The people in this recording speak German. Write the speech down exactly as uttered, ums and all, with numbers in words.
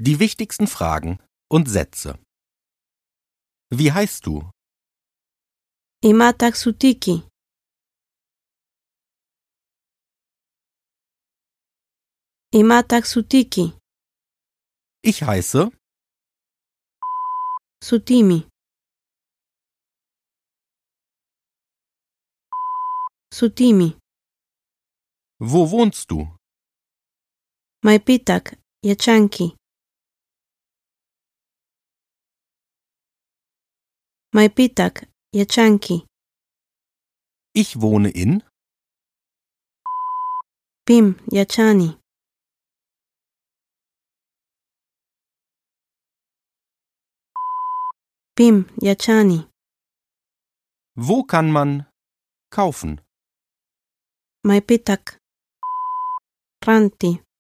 Die wichtigsten Fragen und Sätze. Wie heißt du? Είμαι ταξουτίκη. Είμαι ταξουτίκη. Ich heiße. Σωτήμη. Σωτήμη. Wo wohnst du? Μαϊπίτακ, Γιατσάνκι. Μαϊπίτακ, Γιατσάνκι. Ich wohne in. Πιμ, Γιατσάνι. Πιμ, Γιατσάνι. Wo kann man kaufen? Μαϊπίτακ. Ράντι.